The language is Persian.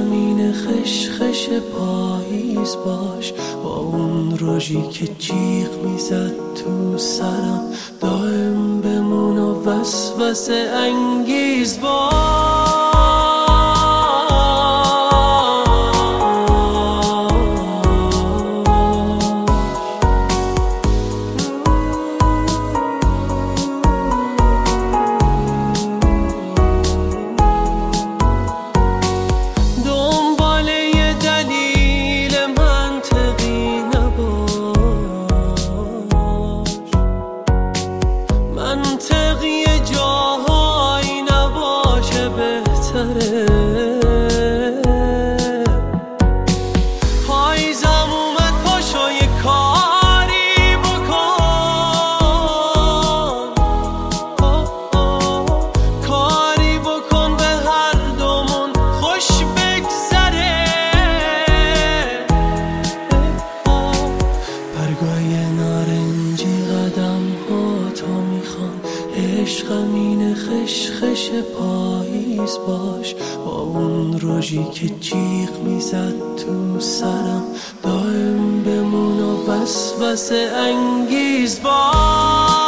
عشقمین خشخش پاییز باش، با اون روژی که جیغ میزد تو سرم، دائم بمون و وسوسه انگیز باش. منطقی جاهایی نباشه بهتره. پاییزم اومد پاشو یه کاری بکن، کاری بکن به هر دومون خوش بگذره. برگای نارنجی قدم ها تو میخوان، عشقمین خشخش پاییز باش، با اون روژی که جیغ میزد تو سرم، دائم بمون و وسوسه انگیز باش.